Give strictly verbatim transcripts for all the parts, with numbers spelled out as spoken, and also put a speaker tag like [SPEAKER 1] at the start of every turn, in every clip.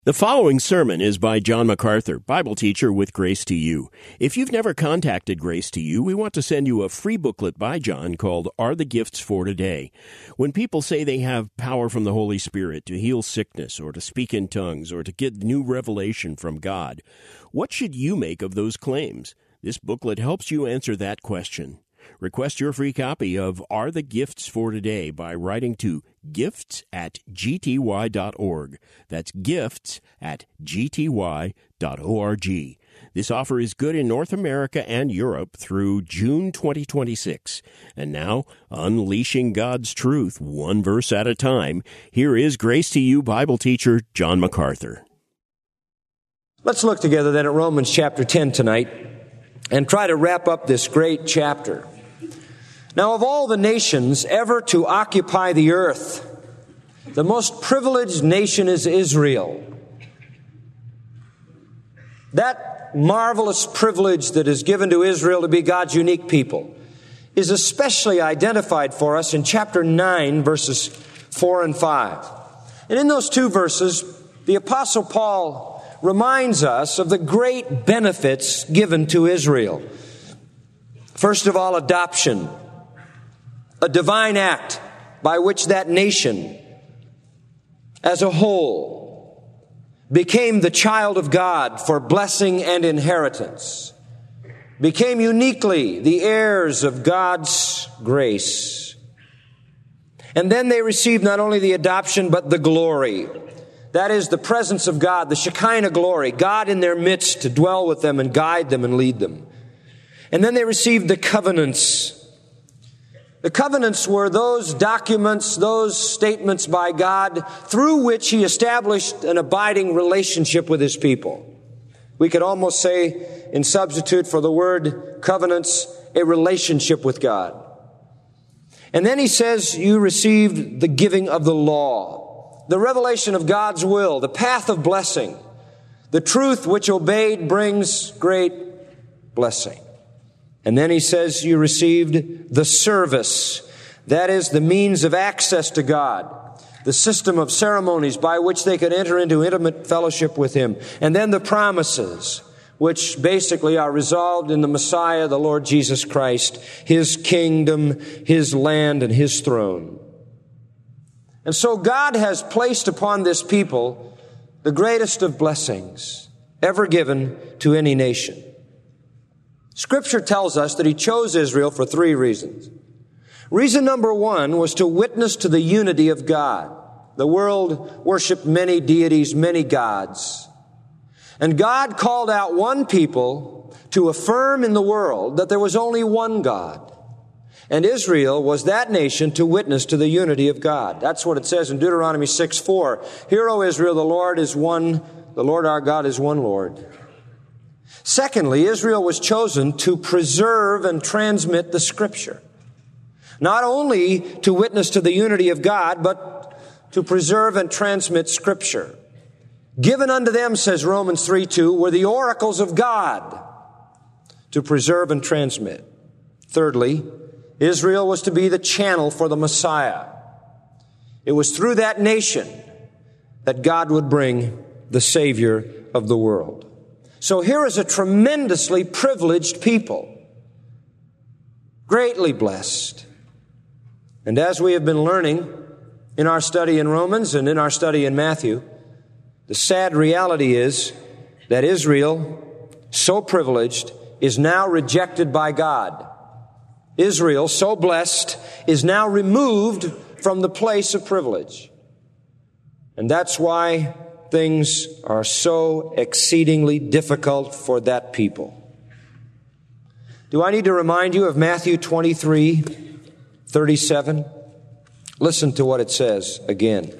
[SPEAKER 1] The following sermon is by John MacArthur, Bible teacher with Grace to You. If you've never contacted Grace to You, we want to send you a free booklet by John called Are the Gifts for Today? When people say they have power from the Holy Spirit to heal sickness or to speak in tongues or to get new revelation from God, what should you make of those claims? This booklet helps you answer that question. Request your free copy of Are the Gifts for Today by writing to gifts at g t y dot org. That's gifts at g t y dot org. This offer is good in North America and Europe through June twenty twenty-six. And now, unleashing God's truth one verse at a time, here is Grace to You Bible teacher John MacArthur.
[SPEAKER 2] Let's look together then at Romans chapter ten tonight and try to wrap up this great chapter. Now, of all the nations ever to occupy the earth, the most privileged nation is Israel. That marvelous privilege that is given to Israel to be God's unique people is especially identified for us in chapter nine, verses four and five. And in those two verses, the Apostle Paul reminds us of the great benefits given to Israel. First of all, adoption, a divine act by which that nation as a whole became the child of God for blessing and inheritance, became uniquely the heirs of God's grace. And then they received not only the adoption, but the glory. That is the presence of God, the Shekinah glory, God in their midst to dwell with them and guide them and lead them. And then they received the covenants. The covenants were those documents, those statements by God through which He established an abiding relationship with His people. We could almost say, in substitute for the word covenants, a relationship with God. And then He says you received the giving of the law, the revelation of God's will, the path of blessing, the truth which obeyed brings great blessing. And then He says you received the service. That is the means of access to God, the system of ceremonies by which they could enter into intimate fellowship with Him. And then the promises, which basically are resolved in the Messiah, the Lord Jesus Christ, His kingdom, His land, and His throne. And so God has placed upon this people the greatest of blessings ever given to any nation. Scripture tells us that He chose Israel for three reasons. Reason number one was to witness to the unity of God. The world worshiped many deities, many gods. And God called out one people to affirm in the world that there was only one God. And Israel was that nation to witness to the unity of God. That's what it says in Deuteronomy six four. Hear, O Israel, the Lord is one, the Lord our God is one Lord. Secondly, Israel was chosen to preserve and transmit the Scripture. Not only to witness to the unity of God, but to preserve and transmit Scripture. Given unto them, says Romans three two, were the oracles of God to preserve and transmit. Thirdly, Israel was to be the channel for the Messiah. It was through that nation that God would bring the Savior of the world. So here is a tremendously privileged people, greatly blessed. And as we have been learning in our study in Romans and in our study in Matthew, the sad reality is that Israel, so privileged, is now rejected by God. Israel, so blessed, is now removed from the place of privilege. And that's why things are so exceedingly difficult for that people. Do I need to remind you of Matthew twenty-three thirty-seven? Listen to what it says again.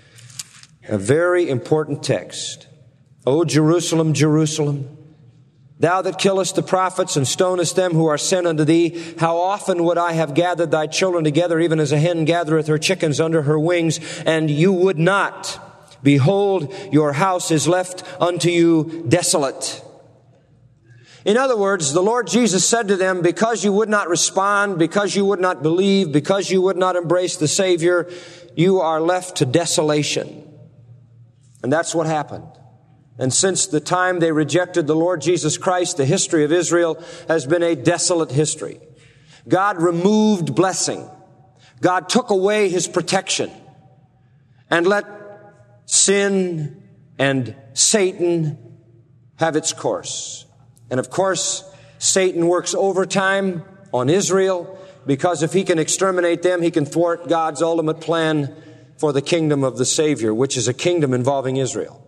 [SPEAKER 2] A very important text. O Jerusalem, Jerusalem, thou that killest the prophets and stonest them who are sent unto thee, how often would I have gathered thy children together, even as a hen gathereth her chickens under her wings, and you would not. Behold, your house is left unto you desolate. In other words, the Lord Jesus said to them, because you would not respond, because you would not believe, because you would not embrace the Savior, you are left to desolation. And that's what happened. And since the time they rejected the Lord Jesus Christ, the history of Israel has been a desolate history. God removed blessing. God took away His protection and let sin and Satan have its course. And of course, Satan works overtime on Israel, because if he can exterminate them, he can thwart God's ultimate plan for the kingdom of the Savior, which is a kingdom involving Israel.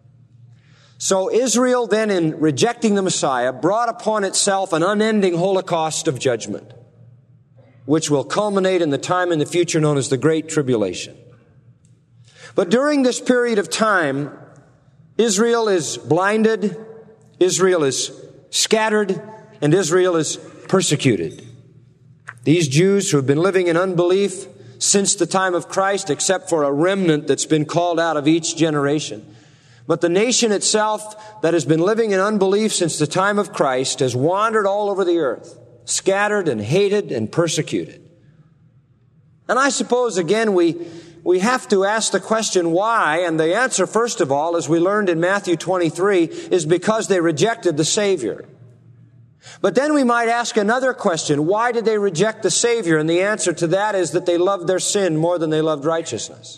[SPEAKER 2] So Israel then, in rejecting the Messiah, brought upon itself an unending holocaust of judgment, which will culminate in the time in the future known as the Great Tribulation. But during this period of time, Israel is blinded, Israel is scattered, and Israel is persecuted. These Jews who have been living in unbelief since the time of Christ, except for a remnant that's been called out of each generation. But the nation itself that has been living in unbelief since the time of Christ has wandered all over the earth, scattered and hated and persecuted. And I suppose, again, we, we have to ask the question why, and the answer, first of all, as we learned in Matthew twenty-three, is because they rejected the Savior. But then we might ask another question. Why did they reject the Savior? And the answer to that is that they loved their sin more than they loved righteousness.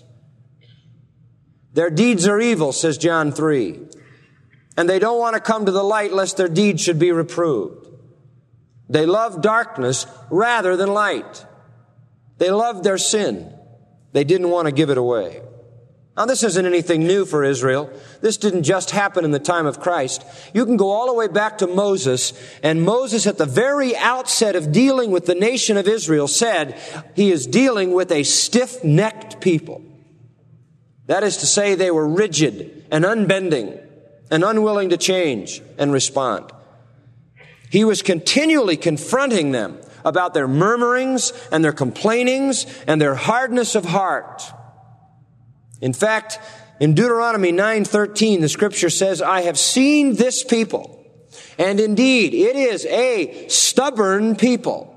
[SPEAKER 2] Their deeds are evil, says John three. And they don't want to come to the light lest their deeds should be reproved. They love darkness rather than light. They loved their sin. They didn't want to give it away. Now, this isn't anything new for Israel. This didn't just happen in the time of Christ. You can go all the way back to Moses, and Moses, at the very outset of dealing with the nation of Israel, said he is dealing with a stiff-necked people. That is to say, they were rigid and unbending and unwilling to change and respond. He was continually confronting them about their murmurings and their complainings and their hardness of heart. In fact, in Deuteronomy nine thirteen, the scripture says, I have seen this people, and indeed it is a stubborn people.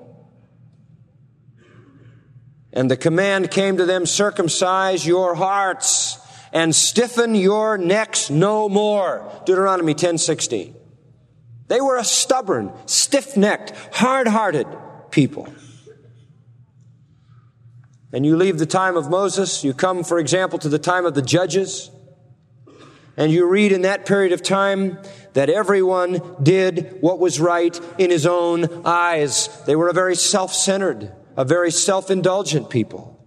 [SPEAKER 2] And the command came to them, circumcise your hearts and stiffen your necks no more. Deuteronomy ten sixteen. They were a stubborn, stiff-necked, hard-hearted people. And you leave the time of Moses, you come, for example, to the time of the judges, and you read in that period of time that everyone did what was right in his own eyes. They were a very self-centered, a very self-indulgent people.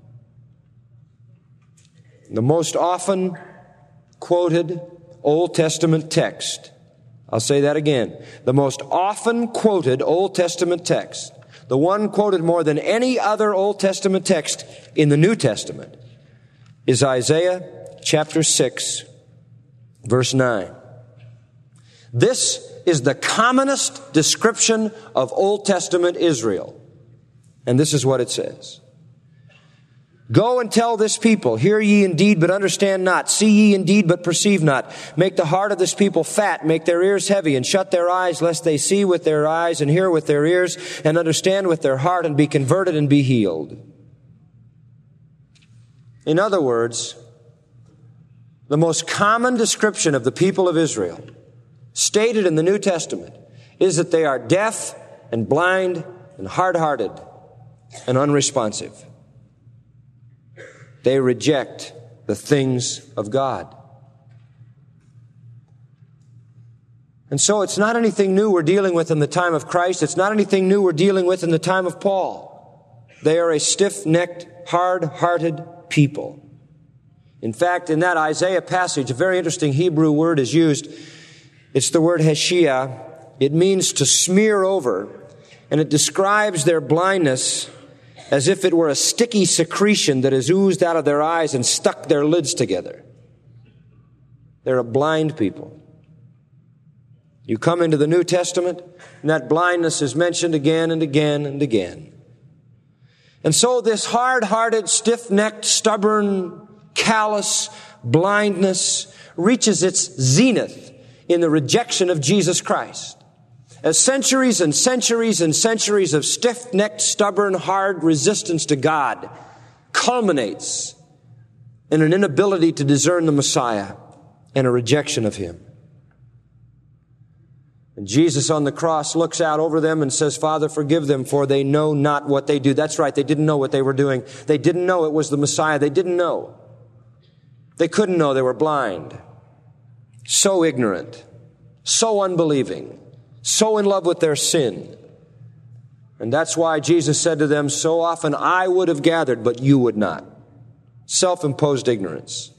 [SPEAKER 2] The most often quoted Old Testament text, I'll say that again, the most often quoted Old Testament text, the one quoted more than any other Old Testament text in the New Testament, is Isaiah chapter six, verse nine. This is the commonest description of Old Testament Israel. And this is what it says. Go and tell this people, hear ye indeed, but understand not. See ye indeed, but perceive not. Make the heart of this people fat, make their ears heavy, and shut their eyes, lest they see with their eyes, and hear with their ears, and understand with their heart, and be converted and be healed. In other words, the most common description of the people of Israel, stated in the New Testament, is that they are deaf and blind and hard-hearted and unresponsive. They reject the things of God. And so it's not anything new we're dealing with in the time of Christ. It's not anything new we're dealing with in the time of Paul. They are a stiff-necked, hard-hearted people. In fact, in that Isaiah passage, a very interesting Hebrew word is used. It's the word heshia. It means to smear over, and it describes their blindness as if it were a sticky secretion that has oozed out of their eyes and stuck their lids together. They're a blind people. You come into the New Testament, and that blindness is mentioned again and again and again. And so this hard-hearted, stiff-necked, stubborn, callous blindness reaches its zenith in the rejection of Jesus Christ. As centuries and centuries and centuries of stiff-necked, stubborn, hard resistance to God culminates in an inability to discern the Messiah and a rejection of Him. And Jesus on the cross looks out over them and says, Father, forgive them, for they know not what they do. That's right, they didn't know what they were doing. They didn't know it was the Messiah. They didn't know. They couldn't know. They were blind. So ignorant. So unbelieving. So in love with their sin. And that's why Jesus said to them, so often I would have gathered, but you would not. Self-imposed ignorance.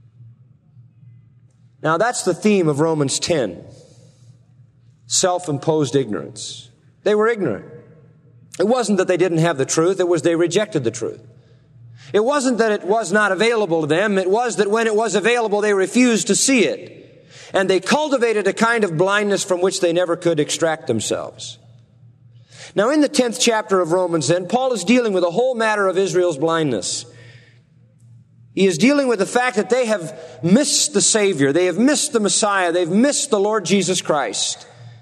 [SPEAKER 2] Now that's the theme of Romans ten. Self-imposed ignorance. They were ignorant. It wasn't that they didn't have the truth, it was they rejected the truth. It wasn't that it was not available to them, it was that when it was available, they refused to see it. And they cultivated a kind of blindness from which they never could extract themselves. Now in the tenth chapter of Romans then, Paul is dealing with the whole matter of Israel's blindness. He is dealing with the fact that they have missed the Savior, they have missed the Messiah, they've missed the Lord Jesus Christ.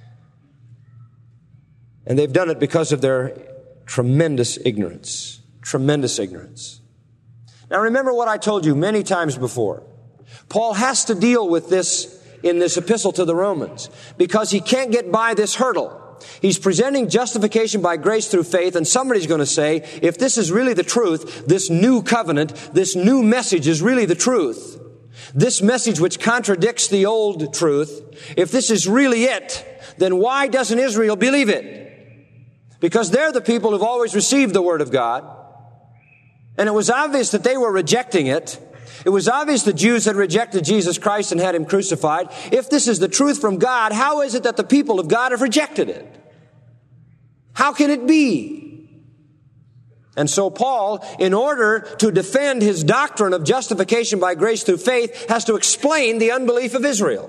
[SPEAKER 2] And they've done it because of their tremendous ignorance. Tremendous ignorance. Now remember what I told you many times before. Paul has to deal with this in this epistle to the Romans because he can't get by this hurdle. He's presenting justification by grace through faith, and somebody's going to say, if this is really the truth, this new covenant, this new message is really the truth, this message which contradicts the old truth, if this is really it, then why doesn't Israel believe it? Because they're the people who've always received the Word of God. And it was obvious that they were rejecting it. It was obvious the Jews had rejected Jesus Christ and had Him crucified. If this is the truth from God, how is it that the people of God have rejected it? How can it be? And so Paul, in order to defend his doctrine of justification by grace through faith, has to explain the unbelief of Israel.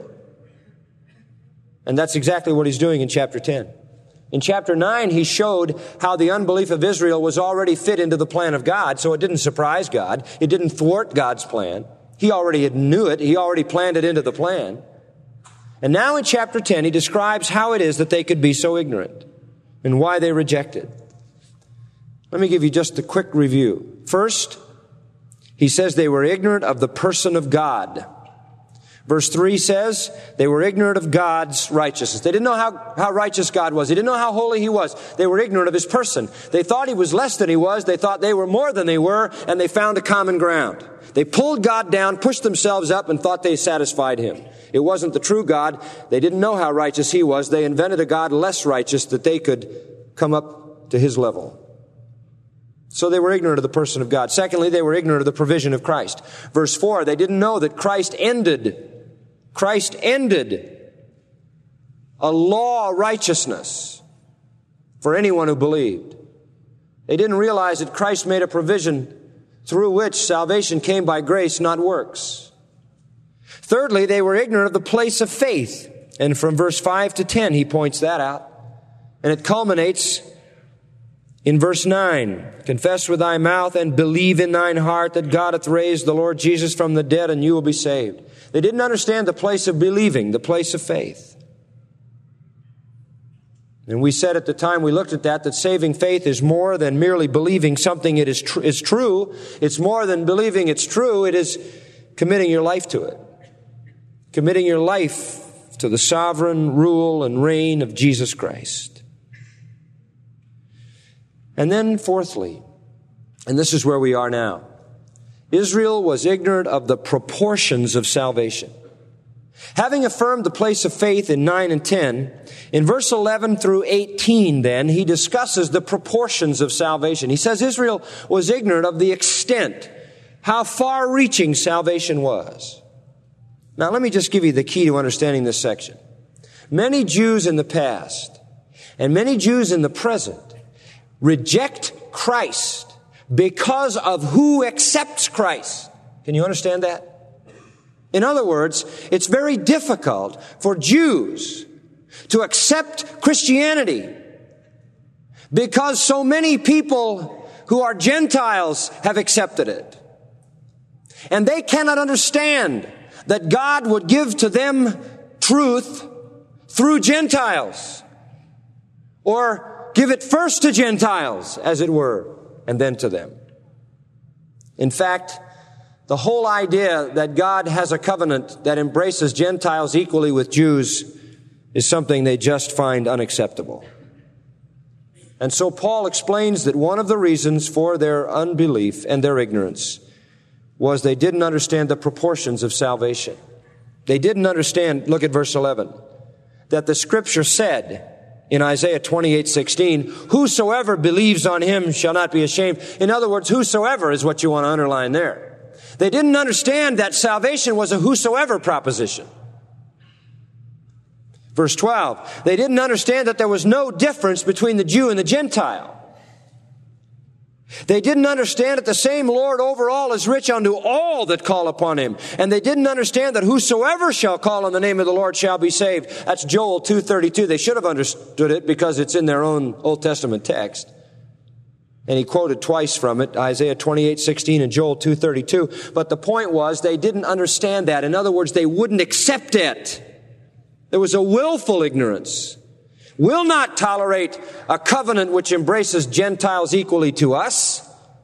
[SPEAKER 2] And that's exactly what he's doing in chapter ten. In chapter nine, he showed how the unbelief of Israel was already fit into the plan of God, so it didn't surprise God. It didn't thwart God's plan. He already knew it. He already planned it into the plan. And now in chapter ten, he describes how it is that they could be so ignorant and why they rejected. Let me give you just a quick review. First, he says they were ignorant of the person of God. Verse three says, they were ignorant of God's righteousness. They didn't know how, how righteous God was. They didn't know how holy He was. They were ignorant of His person. They thought He was less than He was. They thought they were more than they were, and they found a common ground. They pulled God down, pushed themselves up, and thought they satisfied Him. It wasn't the true God. They didn't know how righteous He was. They invented a God less righteous that they could come up to His level. So they were ignorant of the person of God. Secondly, they were ignorant of the provision of Christ. Verse four, they didn't know that Christ ended Christ ended a law of righteousness for anyone who believed. They didn't realize that Christ made a provision through which salvation came by grace, not works. Thirdly, they were ignorant of the place of faith. And from verse five to ten, he points that out. And it culminates in verse nine. Confess with thy mouth and believe in thine heart that God hath raised the Lord Jesus from the dead, and you will be saved. They didn't understand the place of believing, the place of faith. And we said at the time we looked at that, that saving faith is more than merely believing something it is, tr- is true. It's more than believing it's true. It is committing your life to it. Committing your life to the sovereign rule and reign of Jesus Christ. And then fourthly, and this is where we are now, Israel was ignorant of the proportions of salvation. Having affirmed the place of faith in nine and ten, in verse eleven through eighteen then, he discusses the proportions of salvation. He says Israel was ignorant of the extent, how far-reaching salvation was. Now let me just give you the key to understanding this section. Many Jews in the past, and many Jews in the present, reject Christ because of who accepts Christ. Can you understand that? In other words, it's very difficult for Jews to accept Christianity because so many people who are Gentiles have accepted it. And they cannot understand that God would give to them truth through Gentiles, or give it first to Gentiles, as it were, and then to them. In fact, the whole idea that God has a covenant that embraces Gentiles equally with Jews is something they just find unacceptable. And so Paul explains that one of the reasons for their unbelief and their ignorance was they didn't understand the proportions of salvation. They didn't understand, look at verse eleven, that the Scripture said in Isaiah twenty-eight sixteen, whosoever believes on him shall not be ashamed. In other words, whosoever is what you want to underline there. They didn't understand that salvation was a whosoever proposition. Verse twelve, they didn't understand that there was no difference between the Jew and the Gentile. They didn't understand that the same Lord over all is rich unto all that call upon him. And they didn't understand that whosoever shall call on the name of the Lord shall be saved. That's Joel two thirty-two. They should have understood it because it's in their own Old Testament text. And he quoted twice from it, Isaiah twenty-eight sixteen and Joel two thirty-two. But the point was they didn't understand that. In other words, they wouldn't accept it. There was a willful ignorance. Will not tolerate a covenant which embraces Gentiles equally to us.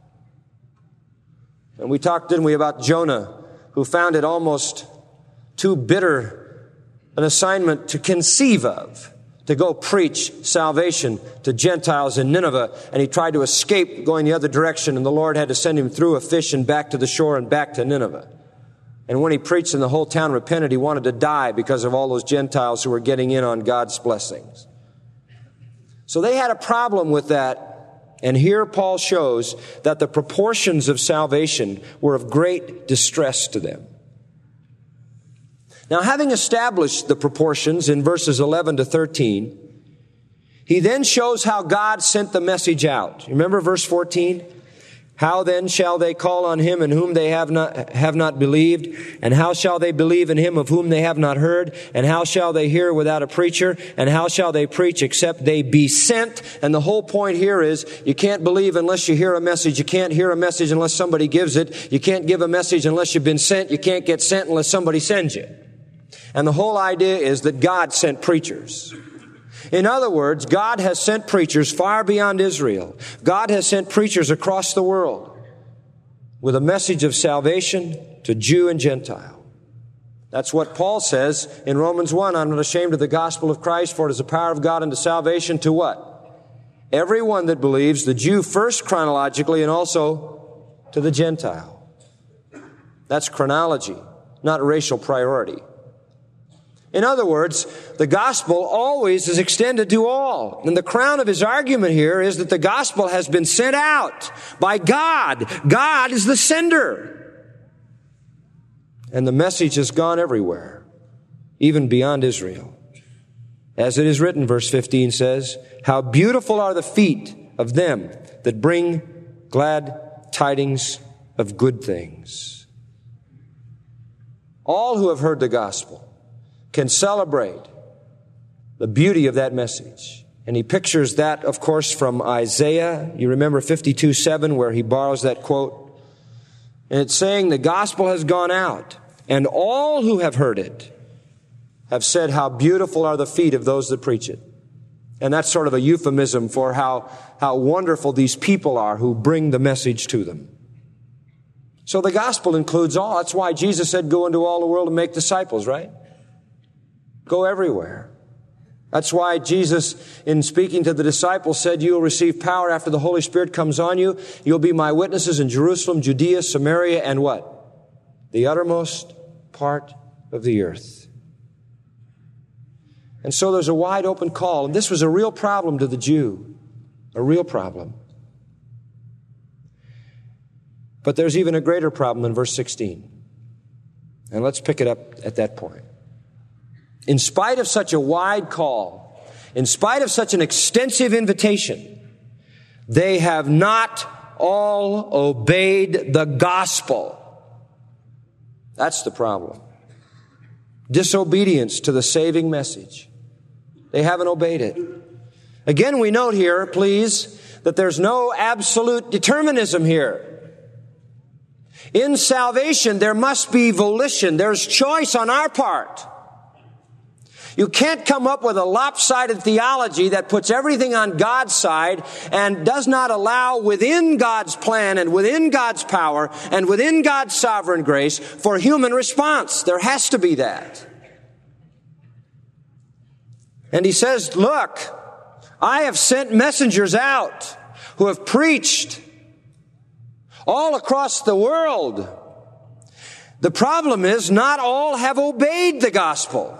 [SPEAKER 2] And we talked, didn't we, about Jonah, who found it almost too bitter an assignment to conceive of, to go preach salvation to Gentiles in Nineveh. And he tried to escape going the other direction, and the Lord had to send him through a fish and back to the shore and back to Nineveh. And when he preached and the whole town repented, he wanted to die because of all those Gentiles who were getting in on God's blessings. So they had a problem with that. And here Paul shows that the proportions of salvation were of great distress to them. Now, having established the proportions in verses eleven to thirteen, he then shows how God sent the message out. Remember verse fourteen? How then shall they call on him in whom they have not, have not believed? And how shall they believe in him of whom they have not heard? And how shall they hear without a preacher? And how shall they preach except they be sent? And the whole point here is you can't believe unless you hear a message. You can't hear a message unless somebody gives it. You can't give a message unless you've been sent. You can't get sent unless somebody sends you. And the whole idea is that God sent preachers. In other words, God has sent preachers far beyond Israel. God has sent preachers across the world with a message of salvation to Jew and Gentile. That's what Paul says in Romans one, I'm not ashamed of the gospel of Christ, for it is the power of God unto salvation to what? Everyone that believes, the Jew first chronologically and also to the Gentile. That's chronology, not racial priority. In other words, the gospel always is extended to all. And the crown of his argument here is that the gospel has been sent out by God. God is the sender. And the message has gone everywhere, even beyond Israel. As it is written, verse fifteen says, how beautiful are the feet of them that bring glad tidings of good things. All who have heard the gospel can celebrate the beauty of that message. And he pictures that, of course, from Isaiah. You remember fifty-two seven, where he borrows that quote. And it's saying the gospel has gone out, and all who have heard it have said how beautiful are the feet of those that preach it. And that's sort of a euphemism for how, how wonderful these people are who bring the message to them. So the gospel includes all. That's why Jesus said, go into all the world and make disciples, right? Go everywhere. That's why Jesus, in speaking to the disciples, said, you will receive power after the Holy Spirit comes on you. You'll be my witnesses in Jerusalem, Judea, Samaria, and what? The uttermost part of the earth. And so there's a wide open call. And this was a real problem to the Jew. A real problem. But there's even a greater problem in verse sixteen. And let's pick it up at that point. In spite of such a wide call, in spite of such an extensive invitation, they have not all obeyed the gospel. That's the problem. Disobedience to the saving message. They haven't obeyed it. Again, we note here, please, that there's no absolute determinism here. In salvation, there must be volition. There's choice on our part. You can't come up with a lopsided theology that puts everything on God's side and does not allow within God's plan and within God's power and within God's sovereign grace for human response. There has to be that. And he says, look, I have sent messengers out who have preached all across the world. The problem is not all have obeyed the gospel.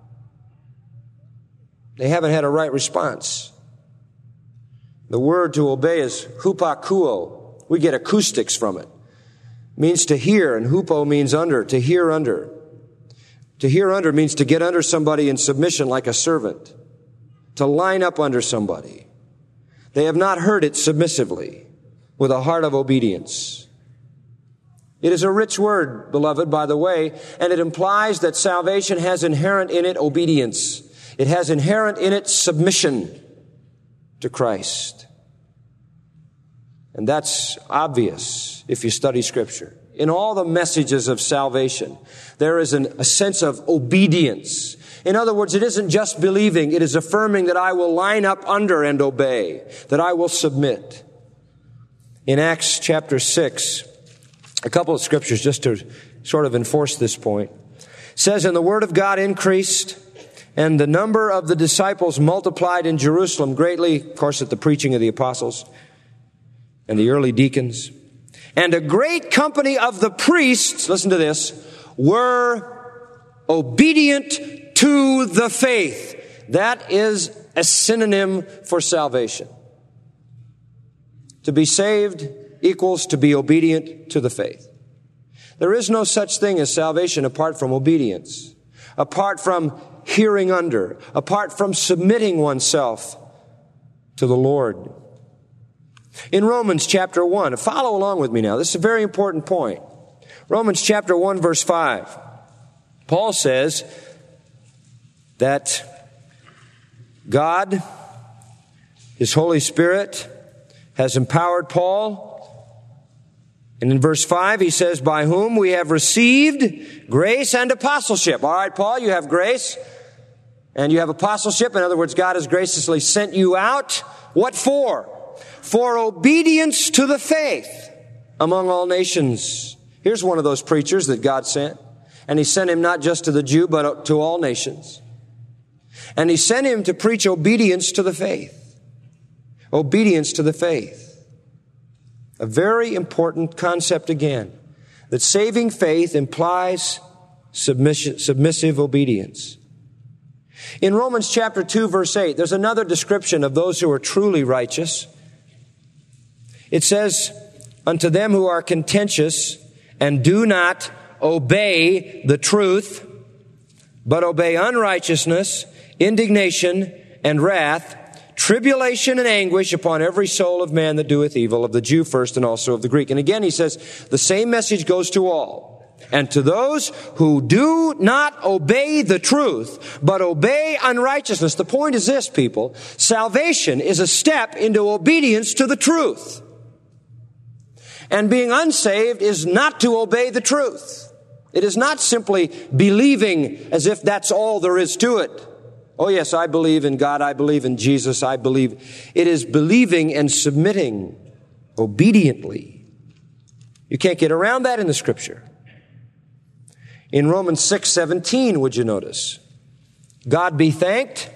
[SPEAKER 2] They haven't had a right response. The word to obey is hupakuo. We get acoustics from it. It means to hear, and hupo means under, to hear under. To hear under means to get under somebody in submission like a servant. To line up under somebody. They have not heard it submissively, with a heart of obedience. It is a rich word, beloved, by the way, and it implies that salvation has inherent in it obedience. It has inherent in it submission to Christ. And that's obvious if you study Scripture. In all the messages of salvation, there is an, a sense of obedience. In other words, it isn't just believing, it is affirming that I will line up under and obey, that I will submit. In Acts chapter six, a couple of scriptures just to sort of enforce this point. It says, and the word of God increased, and the number of the disciples multiplied in Jerusalem greatly, of course, at the preaching of the apostles and the early deacons. And a great company of the priests, listen to this, were obedient to the faith. That is a synonym for salvation. To be saved equals to be obedient to the faith. There is no such thing as salvation apart from obedience, apart from hearing under, apart from submitting oneself to the Lord. In Romans chapter one, follow along with me now. This is a very important point. Romans chapter one, verse five. Paul says that God, His Holy Spirit, has empowered Paul. And in verse five, he says, by whom we have received grace and apostleship. All right, Paul, you have grace and you have apostleship. In other words, God has graciously sent you out. What for? For obedience to the faith among all nations. Here's one of those preachers that God sent. And He sent him not just to the Jew, but to all nations. And He sent him to preach obedience to the faith. Obedience to the faith. A very important concept again, that saving faith implies submission, submissive obedience. In Romans chapter two, verse eight, there's another description of those who are truly righteous. It says, unto them who are contentious and do not obey the truth, but obey unrighteousness, indignation, and wrath, tribulation and anguish upon every soul of man that doeth evil, of the Jew first and also of the Greek. And again, he says, the same message goes to all. And to those who do not obey the truth, but obey unrighteousness. The point is this, people. Salvation is a step into obedience to the truth. And being unsaved is not to obey the truth. It is not simply believing as if that's all there is to it. Oh yes, I believe in God, I believe in Jesus, I believe. It is believing and submitting obediently. You can't get around that in the Scripture. In Romans six seventeen, would you notice? God be thanked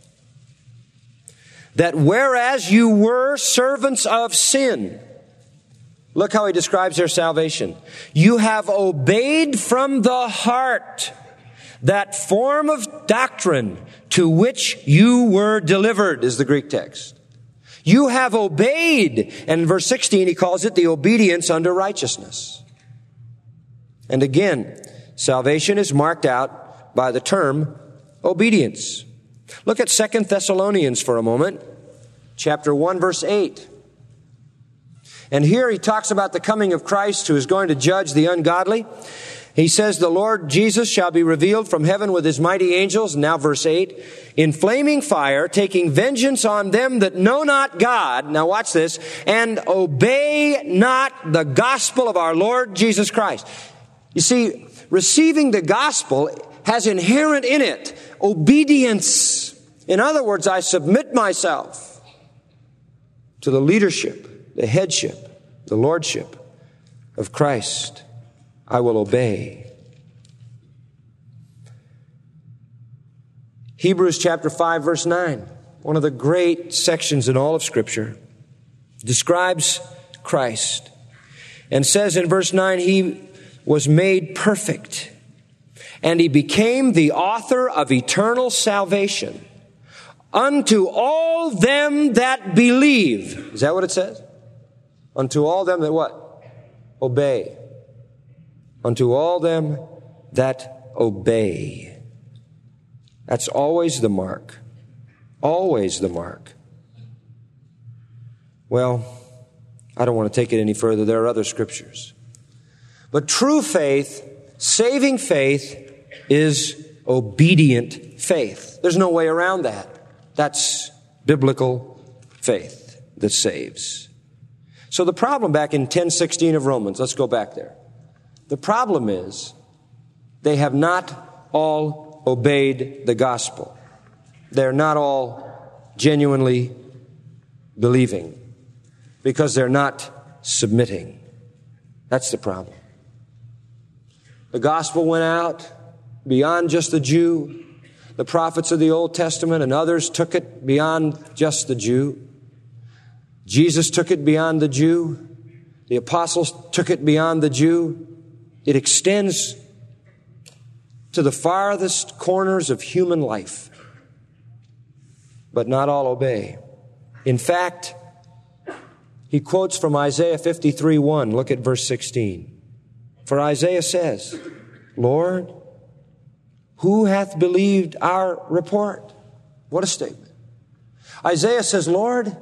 [SPEAKER 2] that whereas you were servants of sin, look how he describes their salvation. You have obeyed from the heart that form of doctrine to which you were delivered, is the Greek text. You have obeyed. And in verse sixteen, he calls it the obedience unto righteousness. And again, salvation is marked out by the term obedience. Look at Second Thessalonians for a moment. Chapter one, verse eight. And here he talks about the coming of Christ, who is going to judge the ungodly. He says, the Lord Jesus shall be revealed from heaven with his mighty angels. Now verse eight, in flaming fire, taking vengeance on them that know not God. Now watch this. And obey not the gospel of our Lord Jesus Christ. You see, receiving the gospel has inherent in it obedience. In other words, I submit myself to the leadership, the headship, the lordship of Christ. I will obey. Hebrews chapter five, verse nine, one of the great sections in all of Scripture, describes Christ and says in verse nine, He was made perfect, and He became the author of eternal salvation unto all them that believe. Is that what it says? Unto all them that what? Obey. Unto all them that obey. That's always the mark. Always the mark. Well, I don't want to take it any further. There are other scriptures. But true faith, saving faith, is obedient faith. There's no way around that. That's biblical faith that saves. So the problem back in ten sixteen of Romans, let's go back there. The problem is they have not all obeyed the gospel. They're not all genuinely believing because they're not submitting. That's the problem. The gospel went out beyond just the Jew. The prophets of the Old Testament and others took it beyond just the Jew. Jesus took it beyond the Jew. The apostles took it beyond the Jew. It extends to the farthest corners of human life. But not all obey. In fact, he quotes from Isaiah fifty-three one. Look at verse sixteen. For Isaiah says, Lord, who hath believed our report? What a statement. Isaiah says, Lord,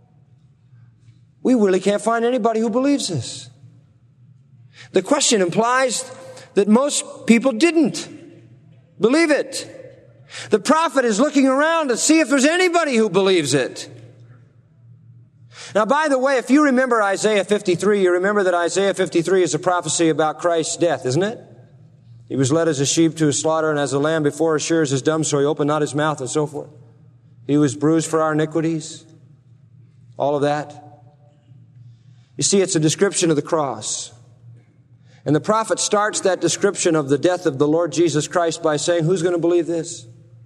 [SPEAKER 2] we really can't find anybody who believes this. The question implies that most people didn't believe it. The prophet is looking around to see if there's anybody who believes it. Now, by the way, if you remember Isaiah fifty-three, you remember that Isaiah fifty-three is a prophecy about Christ's death, isn't it? He was led as a sheep to his slaughter, and as a lamb before his shearers is dumb, so he opened not his mouth, and so forth. He was bruised for our iniquities. All of that. You see, it's a description of the cross. And the prophet starts that description of the death of the Lord Jesus Christ by saying, who's going to believe this?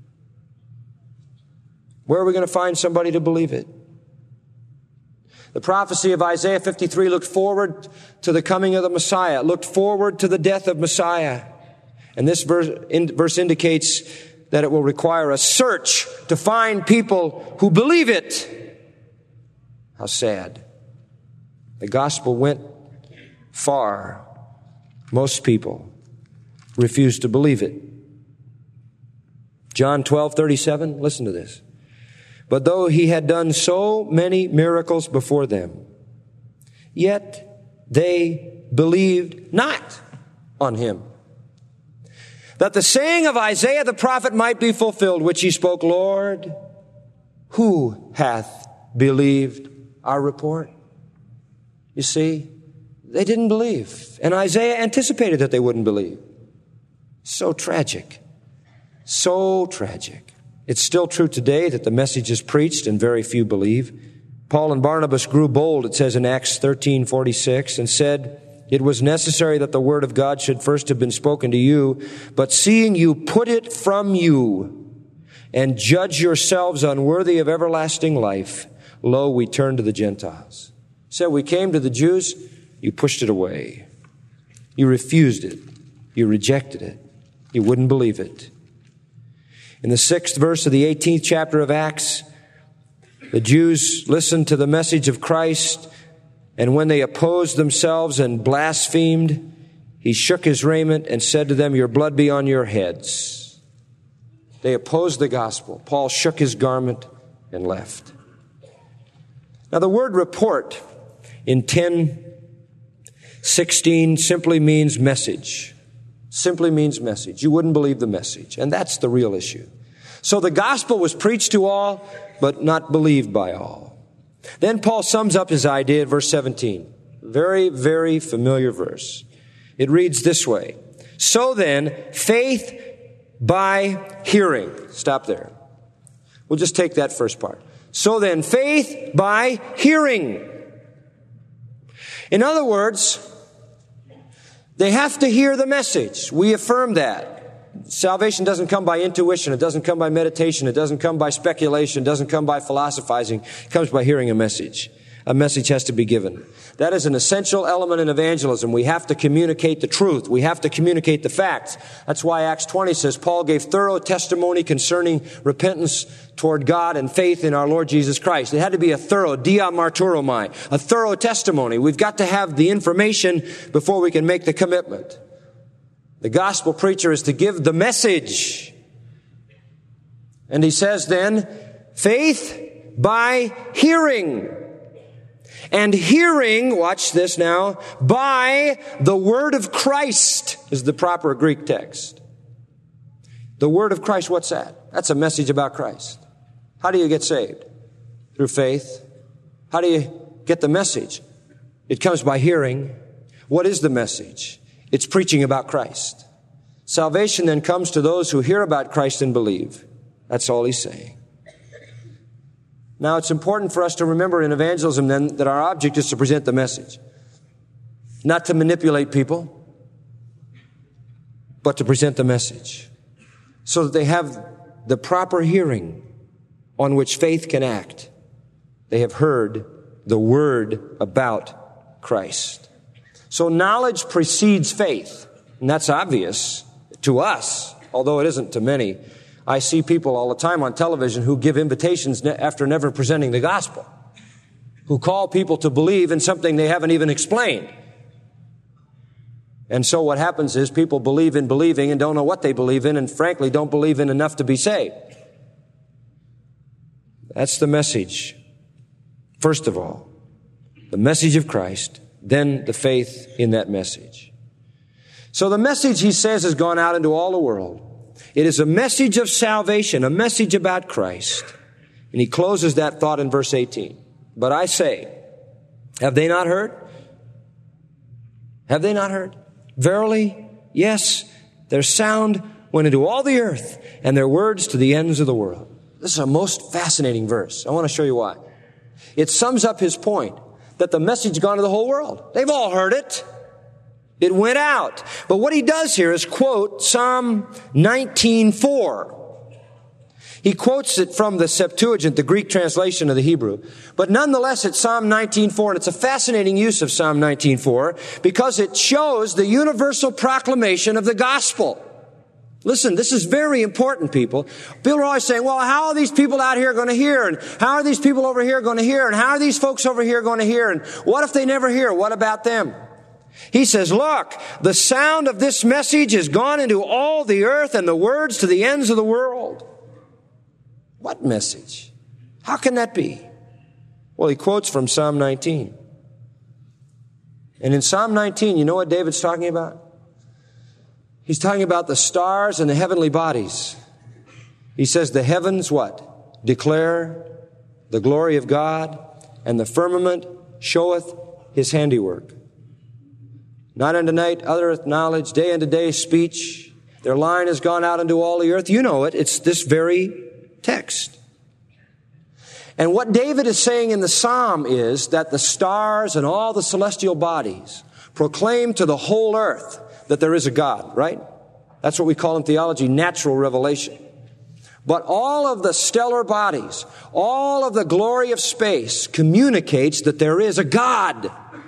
[SPEAKER 2] Where are we going to find somebody to believe it? The prophecy of Isaiah fifty-three looked forward to the coming of the Messiah. It looked forward to the death of Messiah. And this verse, in, verse indicates that it will require a search to find people who believe it. How sad. The gospel went far. Most people refuse to believe it. John twelve thirty-seven, listen to this. But though he had done so many miracles before them, yet they believed not on him. That the saying of Isaiah the prophet might be fulfilled, which he spoke, Lord, who hath believed our report? You see, they didn't believe. And Isaiah anticipated that they wouldn't believe. So tragic. So tragic. It's still true today that the message is preached and very few believe. Paul and Barnabas grew bold, it says in Acts thirteen forty-six, and said, it was necessary that the word of God should first have been spoken to you, but seeing you put it from you and judge yourselves unworthy of everlasting life, lo, we turn to the Gentiles. So we came to the Jews, you pushed it away. You refused it. You rejected it. You wouldn't believe it. In the sixth verse of the eighteenth chapter of Acts, the Jews listened to the message of Christ, and when they opposed themselves and blasphemed, he shook his raiment and said to them, your blood be on your heads. They opposed the gospel. Paul shook his garment and left. Now the word report in ten sixteen simply means message. Simply means message. You wouldn't believe the message. And that's the real issue. So the gospel was preached to all, but not believed by all. Then Paul sums up his idea at verse seventeen. Very, very familiar verse. It reads this way. So then, faith by hearing. Stop there. We'll just take that first part. So then, faith by hearing. In other words, they have to hear the message. We affirm that. salvation doesn't come by intuition. It doesn't come by meditation. It doesn't come by speculation. It doesn't come by philosophizing. It comes by hearing a message. A message has to be given. That is an essential element in evangelism. We have to communicate the truth. We have to communicate the facts. That's why Acts twenty says Paul gave thorough testimony concerning repentance toward God and faith in our Lord Jesus Christ. It had to be a thorough, dia martyromai, a thorough testimony. We've got to have the information before we can make the commitment. The gospel preacher is to give the message. And he says then, faith by hearing. And hearing, watch this now, by the word of Christ is the proper Greek text. The word of Christ, what's that? That's a message about Christ. How do you get saved? Through faith. How do you get the message? It comes by hearing. What is the message? It's preaching about Christ. Salvation then comes to those who hear about Christ and believe. That's all he's saying. Now, it's important for us to remember in evangelism then that our object is to present the message. Not to manipulate people, but to present the message. So that they have the proper hearing on which faith can act. They have heard the word about Christ. So knowledge precedes faith. And that's obvious to us, although it isn't to many. I see people all the time on television who give invitations after never presenting the gospel, who call people to believe in something they haven't even explained. And so what happens is people believe in believing and don't know what they believe in, and frankly don't believe in enough to be saved. That's the message. First of all, the message of Christ, then the faith in that message. So the message, he says, has gone out into all the world. It is a message of salvation, a message about Christ. And he closes that thought in verse eighteen. But I say, have they not heard? Have they not heard? Verily, yes, their sound went into all the earth, and their words to the ends of the world. This is a most fascinating verse. I want to show you why. It sums up his point that the message has gone to the whole world. They've all heard it. It went out. But what he does here is quote Psalm nineteen four. He quotes it from the Septuagint, the Greek translation of the Hebrew. But nonetheless, it's Psalm nineteen four, and it's a fascinating use of Psalm nineteen four because it shows the universal proclamation of the gospel. Listen, this is very important, people. People are always saying, well, how are these people out here going to hear? And how are these people over here going to hear? And how are these folks over here going to hear? And what if they never hear? What about them? He says, look, the sound of this message has gone into all the earth and the words to the ends of the world. What message? How can that be? Well, he quotes from Psalm nineteen. And in Psalm nineteen, you know what David's talking about? He's talking about the stars and the heavenly bodies. He says the heavens, what? Declare the glory of God, and the firmament showeth his handiwork. Night unto night uttereth knowledge, day unto day speech. Their line has gone out into all the earth. You know it. It's this very text. And what David is saying in the psalm is that the stars and all the celestial bodies proclaim to the whole earth that there is a God, right? That's what we call in theology natural revelation. But all of the stellar bodies, all of the glory of space communicates that there is a God.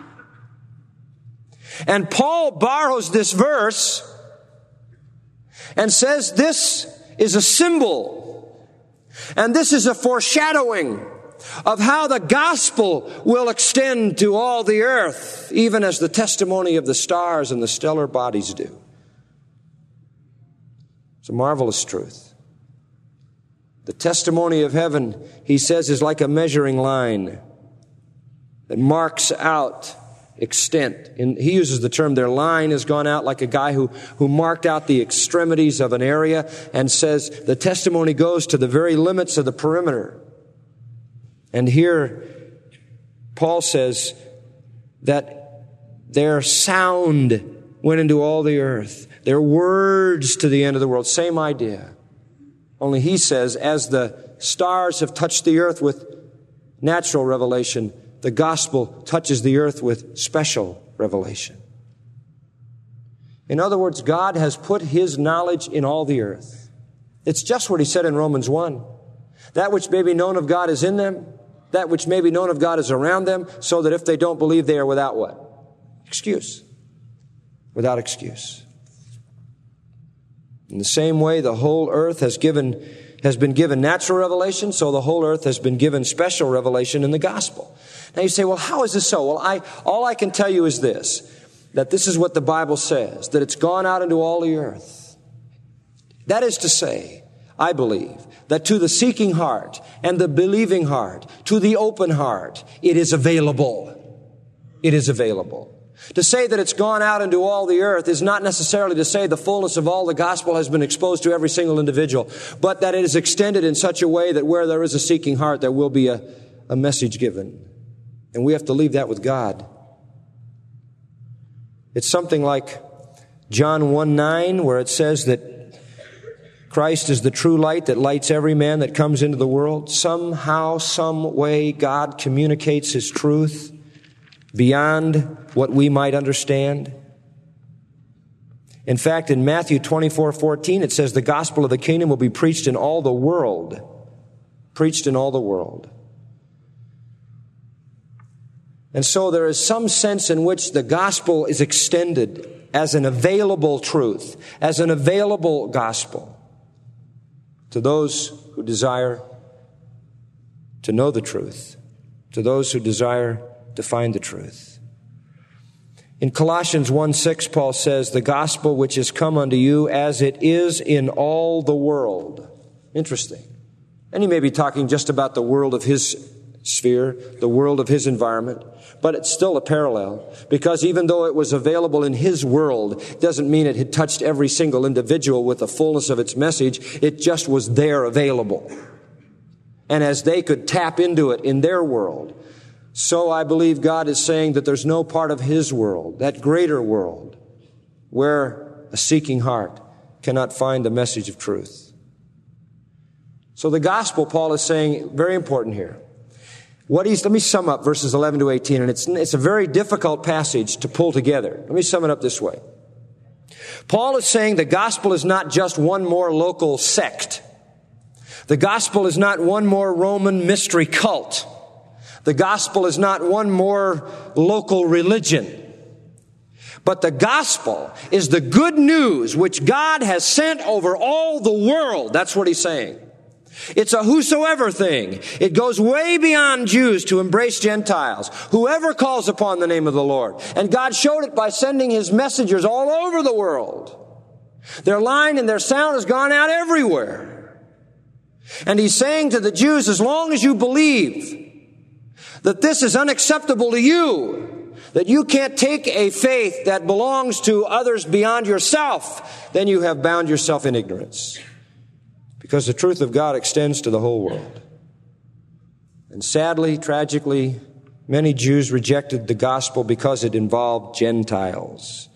[SPEAKER 2] And Paul borrows this verse and says this is a symbol, and this is a foreshadowing of how the gospel will extend to all the earth, even as the testimony of the stars and the stellar bodies do. It's a marvelous truth. The testimony of heaven, he says, is like a measuring line that marks out extent. And he uses the term, their line has gone out like a guy who, who marked out the extremities of an area and says the testimony goes to the very limits of the perimeter. And here, Paul says that their sound went into all the earth. Their words to the end of the world. Same idea. Only he says, as the stars have touched the earth with natural revelation, the gospel touches the earth with special revelation. In other words, God has put His knowledge in all the earth. It's just what He said in Romans one. That which may be known of God is in them. That which may be known of God is around them, so that if they don't believe, they are without what? Excuse. Without excuse. In the same way, the whole earth has given, has been given natural revelation, so the whole earth has been given special revelation in the gospel. Now you say, well, how is this so? Well, I, all I can tell you is this, that this is what the Bible says, that it's gone out into all the earth. That is to say, I believe, that to the seeking heart and the believing heart, to the open heart, it is available. It is available. To say that it's gone out into all the earth is not necessarily to say the fullness of all the gospel has been exposed to every single individual, but that it is extended in such a way that where there is a seeking heart, there will be a, a message given. And we have to leave that with God. It's something like John one nine, where it says that Christ is the true light that lights every man that comes into the world. Somehow, some way, God communicates His truth beyond what we might understand. In fact, in Matthew twenty-four fourteen, it says the gospel of the kingdom will be preached in all the world. Preached in all the world. And so there is some sense in which the gospel is extended as an available truth, as an available gospel to those who desire to know the truth, to those who desire to find the truth. In Colossians one six, Paul says, the gospel which is come unto you as it is in all the world. Interesting. And he may be talking just about the world of his sphere, the world of his environment, but it's still a parallel, because even though it was available in his world, it doesn't mean it had touched every single individual with the fullness of its message. It just was there available. And as they could tap into it in their world, so I believe God is saying that there's no part of His world, that greater world, where a seeking heart cannot find the message of truth. So the gospel, Paul is saying, very important here. What he's, let me sum up verses eleven to eighteen, and it's, it's a very difficult passage to pull together. Let me sum it up this way. Paul is saying the gospel is not just one more local sect. The gospel is not one more Roman mystery cult. The gospel is not one more local religion. But the gospel is the good news which God has sent over all the world. That's what he's saying. It's a whosoever thing. It goes way beyond Jews to embrace Gentiles. Whoever calls upon the name of the Lord. And God showed it by sending His messengers all over the world. Their line and their sound has gone out everywhere. And He's saying to the Jews, as long as you believe that this is unacceptable to you, that you can't take a faith that belongs to others beyond yourself, then you have bound yourself in ignorance. Because the truth of God extends to the whole world. And sadly, tragically, many Jews rejected the gospel because it involved Gentiles.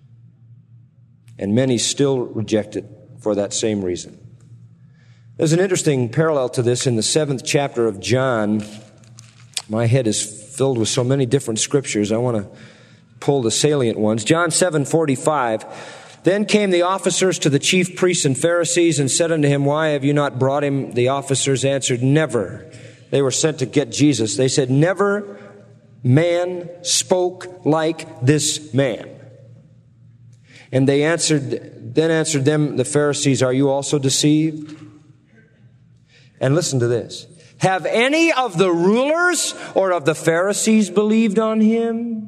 [SPEAKER 2] And many still reject it for that same reason. There's an interesting parallel to this in the seventh chapter of John. My head is filled with so many different scriptures. I want to pull the salient ones. John seven forty-five. Then came the officers to the chief priests and Pharisees and said unto him, why have you not brought him? The officers answered, never. They were sent to get Jesus. They said, never man spoke like this man. And they answered, then answered them, the Pharisees, are you also deceived? And listen to this. Have any of the rulers or of the Pharisees believed on him?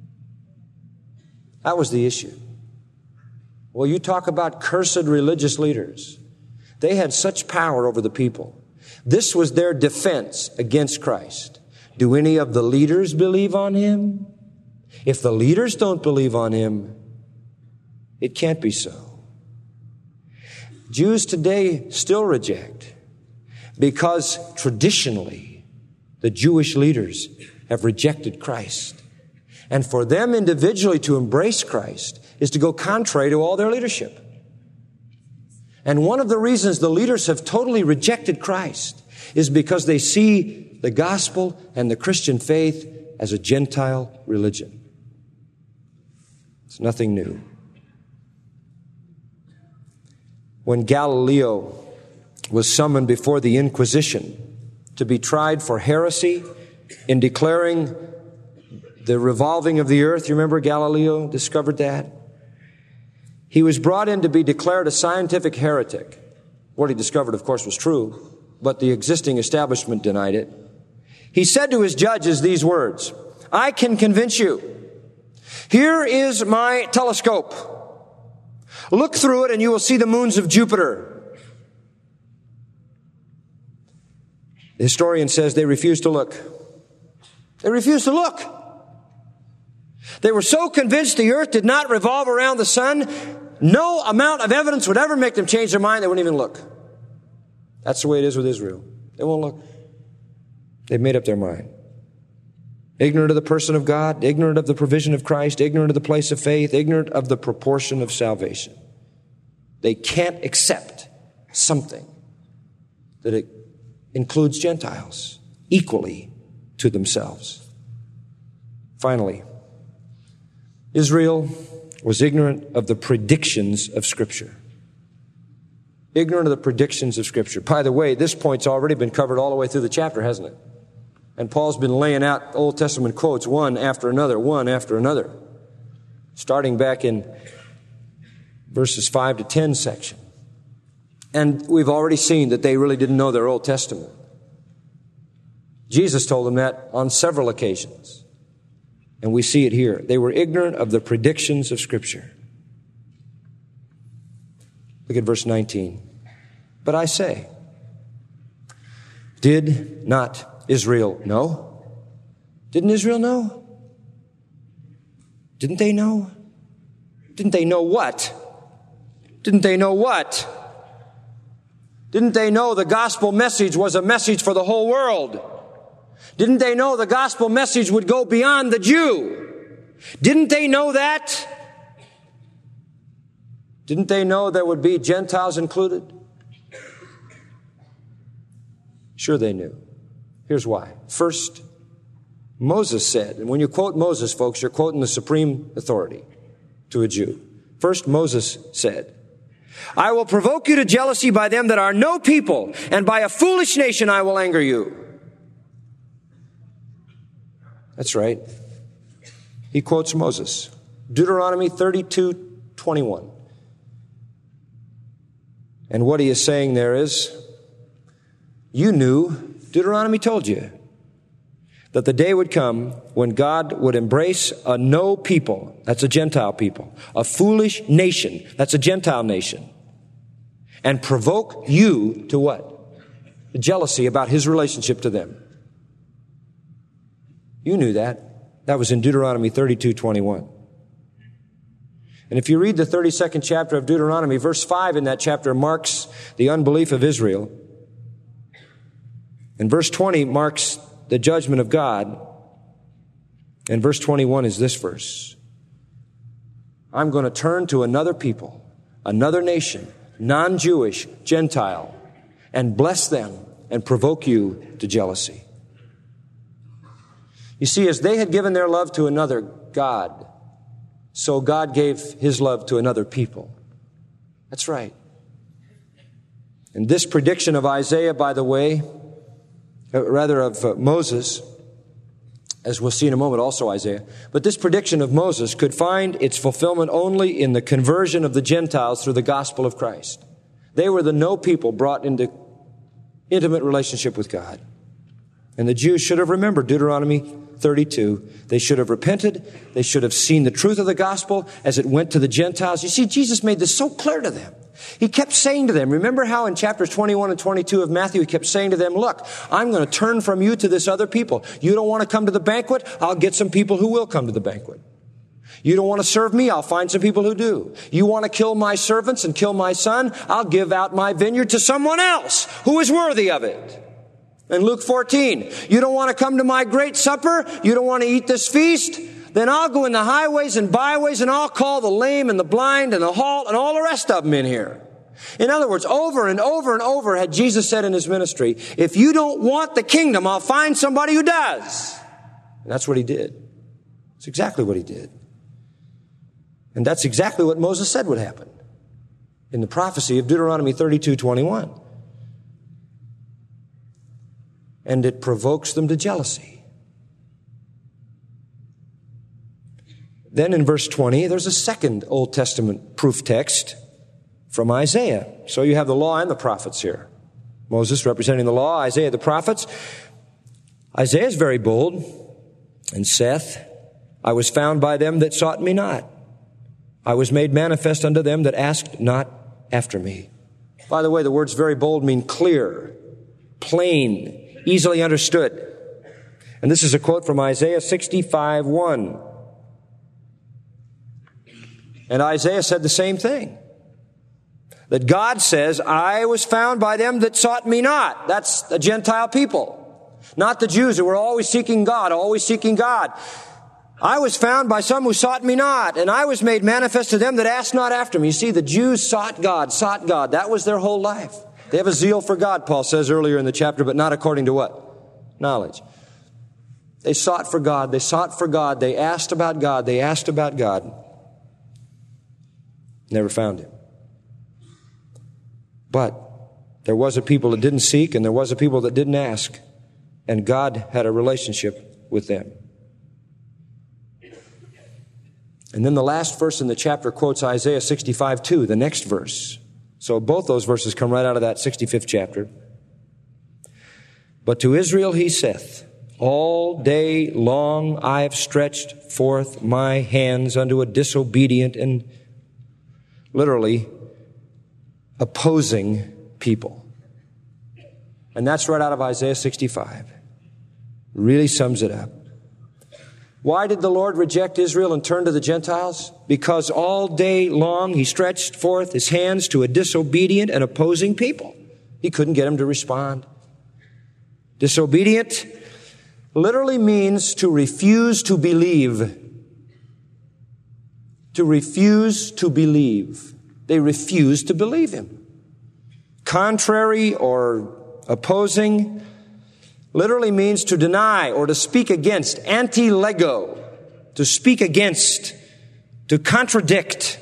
[SPEAKER 2] That was the issue. Well, you talk about cursed religious leaders. They had such power over the people. This was their defense against Christ. Do any of the leaders believe on Him? If the leaders don't believe on Him, it can't be so. Jews today still reject because traditionally the Jewish leaders have rejected Christ. And for them individually to embrace Christ is to go contrary to all their leadership. And one of the reasons the leaders have totally rejected Christ is because they see the gospel and the Christian faith as a Gentile religion. It's nothing new. when Galileo was summoned before the Inquisition to be tried for heresy in declaring the revolving of the earth. You remember Galileo discovered that? He was brought in to be declared a scientific heretic. What he discovered, of course, was true, but the existing establishment denied it. He said to his judges these words, "I can convince you. Here is my telescope. Look through it and you will see the moons of Jupiter." The historian says they refused to look. They refused to look. They were so convinced the earth did not revolve around the sun, no amount of evidence would ever make them change their mind. They wouldn't even look. That's the way it is with Israel. They won't look. They've made up their mind. Ignorant of the person of God, ignorant of the provision of Christ, ignorant of the place of faith, ignorant of the proportion of salvation. They can't accept something that it includes Gentiles equally to themselves. Finally, Israel was ignorant of the predictions of Scripture. Ignorant of the predictions of Scripture. By the way, this point's already been covered all the way through the chapter, hasn't it? And Paul's been laying out Old Testament quotes one after another, one after another, starting back in verses five to ten section. And we've already seen that they really didn't know their Old Testament. Jesus told them that on several occasions. And we see it here. They were ignorant of the predictions of Scripture. Look at verse nineteen. But I say, did not Israel know? Didn't Israel know? Didn't they know? Didn't they know what? Didn't they know what? Didn't they know the gospel message was a message for the whole world? Didn't they know the gospel message would go beyond the Jew? Didn't they know that? Didn't they know there would be Gentiles included? Sure they knew. Here's why. First, Moses said, and when you quote Moses, folks, you're quoting the supreme authority to a Jew. First, Moses said, I will provoke you to jealousy by them that are no people, and by a foolish nation I will anger you. That's right. He quotes Moses. Deuteronomy thirty-two twenty-one. And what he is saying there is, you knew, Deuteronomy told you, that the day would come when God would embrace a no people, that's a Gentile people, a foolish nation, that's a Gentile nation, and provoke you to what? Jealousy about his relationship to them. You knew that. That was in Deuteronomy thirty-two twenty-one. And if you read the thirty-second chapter of Deuteronomy, verse five in that chapter marks the unbelief of Israel. And verse twenty marks the judgment of God. And verse twenty-one is this verse. I'm going to turn to another people, another nation, non-Jewish, Gentile, and bless them and provoke you to jealousy. You see, as they had given their love to another God, so God gave his love to another people. That's right. And this prediction of Isaiah, by the way, rather of uh, Moses, as we'll see in a moment, also Isaiah, but this prediction of Moses could find its fulfillment only in the conversion of the Gentiles through the gospel of Christ. They were the no people brought into intimate relationship with God. And the Jews should have remembered Deuteronomy thirty-two. They should have repented. They should have seen the truth of the gospel as it went to the Gentiles. You see, Jesus made this so clear to them. He kept saying to them, remember how in chapters twenty-one and twenty-two of Matthew, he kept saying to them, look, I'm going to turn from you to this other people. You don't want to come to the banquet? I'll get some people who will come to the banquet. You don't want to serve me? I'll find some people who do. You want to kill my servants and kill my son? I'll give out my vineyard to someone else who is worthy of it. In Luke fourteen, you don't want to come to my great supper? You don't want to eat this feast? Then I'll go in the highways and byways and I'll call the lame and the blind and the halt and all the rest of them in here. In other words, over and over and over had Jesus said in his ministry, if you don't want the kingdom, I'll find somebody who does. And that's what he did. That's exactly what he did. And that's exactly what Moses said would happen. in the prophecy of Deuteronomy thirty-two twenty-one. And it provokes them to jealousy. Then in verse twenty, there's a second Old Testament proof text from Isaiah. So you have the law and the prophets here. Moses representing the law, Isaiah the prophets. Isaiah is very bold and saith, I was found by them that sought me not. I was made manifest unto them that asked not after me. By the way, the words very bold mean clear, plain, easily understood. And this is a quote from Isaiah sixty-five one. And Isaiah said the same thing. That God says, I was found by them that sought me not. That's the Gentile people. Not the Jews who were always seeking God, always seeking God. I was found by some who sought me not, and I was made manifest to them that asked not after me. You see, the Jews sought God, sought God. That was their whole life. They have a zeal for God, Paul says earlier in the chapter, but not according to what? Knowledge. They sought for God. They sought for God. They asked about God. They asked about God. Never found Him. But there was a people that didn't seek, and there was a people that didn't ask. And God had a relationship with them. And then the last verse in the chapter quotes Isaiah sixty-five two, the next verse. So both those verses come right out of that sixty-fifth chapter. But to Israel he saith, all day long I have stretched forth my hands unto a disobedient and literally opposing people. And that's right out of Isaiah sixty-five. Really sums it up. Why did the Lord reject Israel and turn to the Gentiles? Because all day long he stretched forth his hands to a disobedient and opposing people. He couldn't get them to respond. Disobedient literally means to refuse to believe. To refuse to believe. They refused to believe him. Contrary or opposing literally means to deny or to speak against, anti-lego, to speak against, to contradict.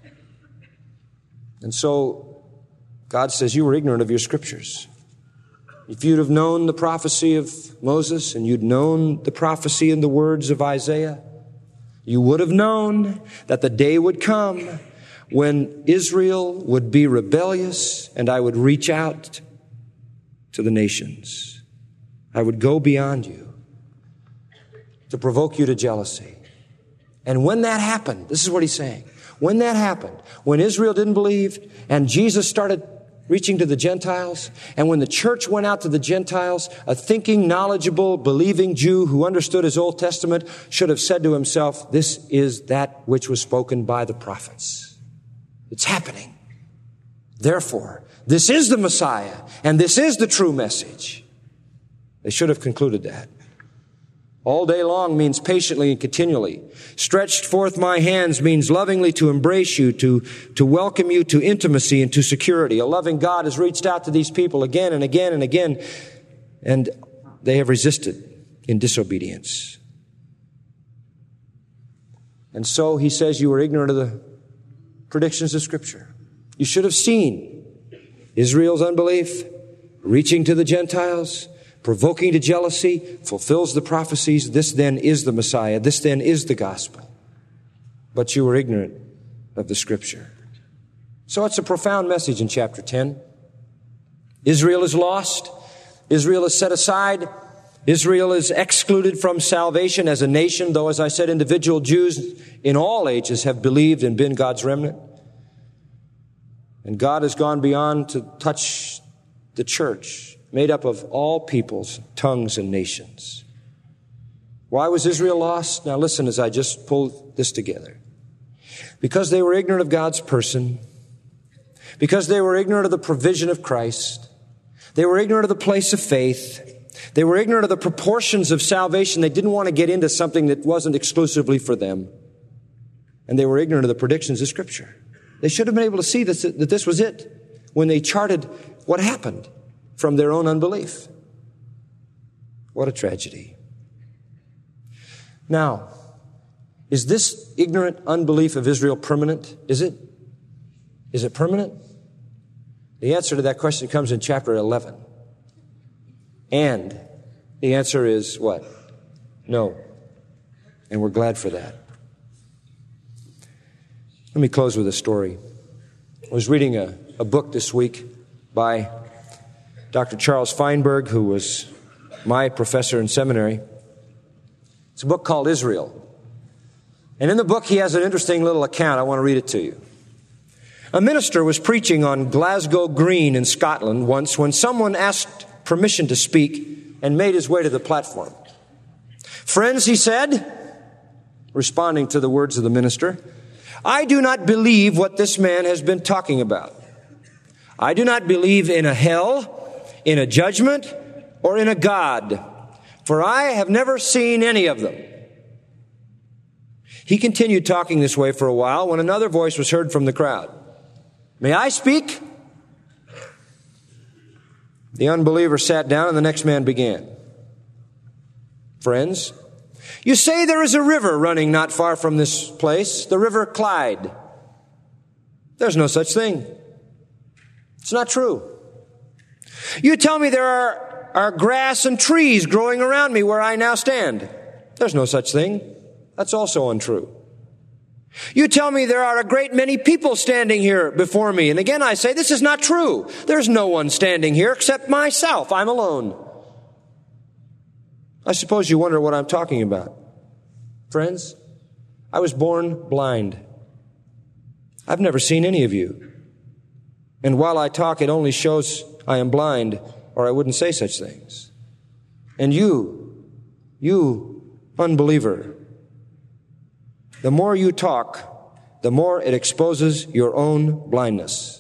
[SPEAKER 2] And so God says, you were ignorant of your scriptures. If you'd have known the prophecy of Moses and you'd known the prophecy in the words of Isaiah, you would have known that the day would come when Israel would be rebellious and I would reach out to the nations. I would go beyond you to provoke you to jealousy. And when that happened, this is what he's saying. When that happened, when Israel didn't believe and Jesus started reaching to the Gentiles, and when the church went out to the Gentiles, a thinking, knowledgeable, believing Jew who understood his Old Testament should have said to himself, this is that which was spoken by the prophets. It's happening. Therefore, this is the Messiah, and this is the true message. They should have concluded that. All day long means patiently and continually. Stretched forth my hands means lovingly to embrace you, to, to welcome you to intimacy and to security. A loving God has reached out to these people again and again and again, and they have resisted in disobedience. And so he says you were ignorant of the predictions of Scripture. You should have seen Israel's unbelief, reaching to the Gentiles, provoking to jealousy, fulfills the prophecies. This then is the Messiah. This then is the gospel. But you were ignorant of the Scripture. So it's a profound message in chapter ten. Israel is lost. Israel is set aside. Israel is excluded from salvation as a nation, though, as I said, individual Jews in all ages have believed and been God's remnant. And God has gone beyond to touch the church, made up of all peoples, tongues, and nations. Why was Israel lost? Now listen as I just pull this together. Because they were ignorant of God's person. Because they were ignorant of the provision of Christ. They were ignorant of the place of faith. They were ignorant of the proportions of salvation. They didn't want to get into something that wasn't exclusively for them. And they were ignorant of the predictions of Scripture. They should have been able to see this, that this was it when they charted what happened from their own unbelief. What a tragedy. Now, is this ignorant unbelief of Israel permanent? Is it? Is it permanent? The answer to that question comes in chapter eleven. And the answer is what? No. And we're glad for that. Let me close with a story. I was reading a, a book this week by Doctor Charles Feinberg, who was my professor in seminary. It's a book called Israel. And in the book, he has an interesting little account. I want to read it to you. A minister was preaching on Glasgow Green in Scotland once when someone asked permission to speak and made his way to the platform. "Friends," he said, responding to the words of the minister, "I do not believe what this man has been talking about. I do not believe in a hell, in a judgment, or in a God, for I have never seen any of them." He continued talking this way for a while when another voice was heard from the crowd. "May I speak?" The unbeliever sat down and the next man began. "Friends, you say there is a river running not far from this place, the River Clyde. There's no such thing. It's not true. You tell me there are, are grass and trees growing around me where I now stand. There's no such thing. That's also untrue. You tell me there are a great many people standing here before me. And again I say, this is not true. There's no one standing here except myself. I'm alone. I suppose you wonder what I'm talking about. Friends, I was born blind. I've never seen any of you. And while I talk, it only shows I am blind, or I wouldn't say such things. And you, you unbeliever, the more you talk, the more it exposes your own blindness.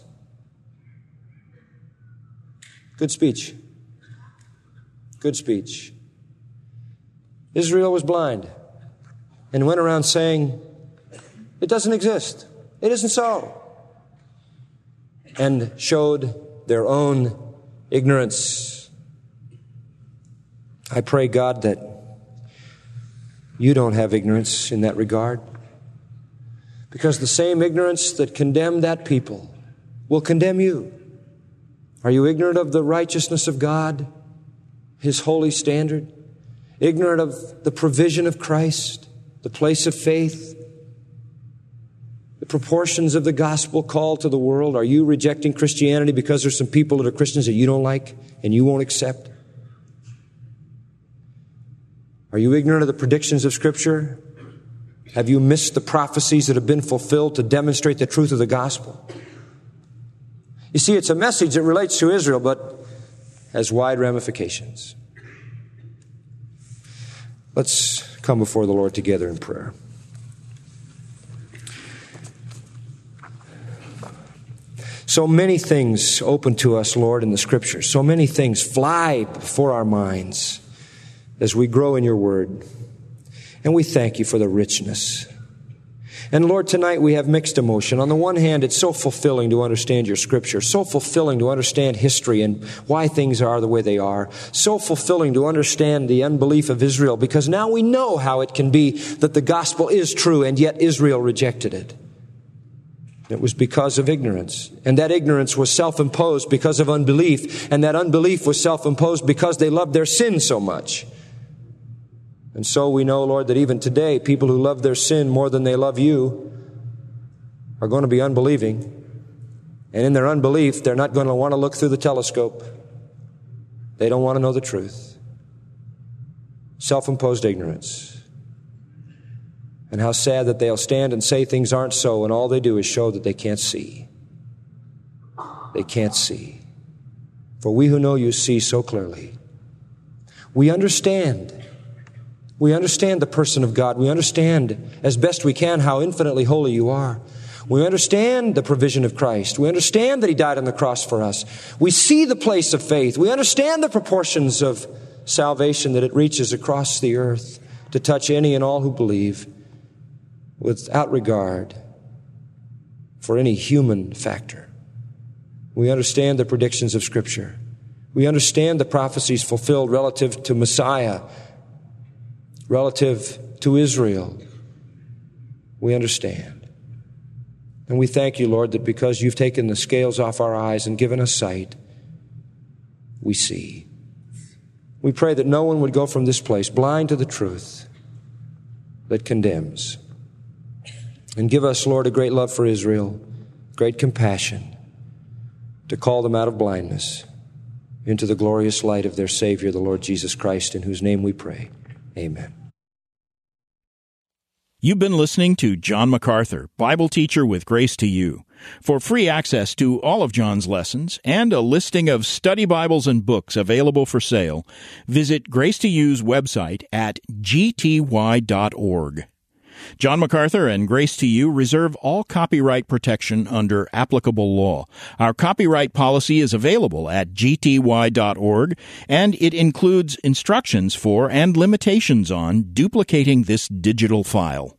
[SPEAKER 2] Good speech. Good speech. Israel was blind and went around saying, it doesn't exist. It isn't so. And showed their own ignorance. I pray, God, that you don't have ignorance in that regard, because the same ignorance that condemned that people will condemn you. Are you ignorant of the righteousness of God, His holy standard? Ignorant of the provision of Christ, the place of faith, the proportions of the gospel call to the world? Are you rejecting Christianity because there's some people that are Christians that you don't like and you won't accept? Are you ignorant of the predictions of Scripture? Have you missed the prophecies that have been fulfilled to demonstrate the truth of the gospel? You see, it's a message that relates to Israel, but has wide ramifications. Let's come before the Lord together in prayer. So many things open to us, Lord, in the Scriptures. So many things fly before our minds as we grow in your word. And we thank you for the richness. And Lord, tonight we have mixed emotion. On the one hand, it's so fulfilling to understand your Scripture, so fulfilling to understand history and why things are the way they are, so fulfilling to understand the unbelief of Israel, because now we know how it can be that the gospel is true and yet Israel rejected it. It was because of ignorance. And that ignorance was self-imposed because of unbelief. And that unbelief was self-imposed because they loved their sin so much. And so we know, Lord, that even today, people who love their sin more than they love you are going to be unbelieving. And in their unbelief, they're not going to want to look through the telescope. They don't want to know the truth. Self-imposed ignorance. And how sad that they'll stand and say things aren't so, and all they do is show that they can't see. They can't see. For we who know you see so clearly. We understand. We understand the person of God. We understand as best we can how infinitely holy you are. We understand the provision of Christ. We understand that He died on the cross for us. We see the place of faith. We understand the proportions of salvation, that it reaches across the earth to touch any and all who believe, without regard for any human factor. We understand the predictions of Scripture. We understand the prophecies fulfilled relative to Messiah, relative to Israel. We understand. And we thank you, Lord, that because you've taken the scales off our eyes and given us sight, we see. We pray that no one would go from this place blind to the truth that condemns. And give us, Lord, a great love for Israel, great compassion to call them out of blindness into the glorious light of their Savior, the Lord Jesus Christ, in whose name we pray. Amen.
[SPEAKER 1] You've been listening to John MacArthur, Bible teacher with Grace to You. For free access to all of John's lessons and a listing of study Bibles and books available for sale, visit Grace to You's website at g t y dot org. John MacArthur and Grace to You reserve all copyright protection under applicable law. Our copyright policy is available at g t y dot org, and it includes instructions for and limitations on duplicating this digital file.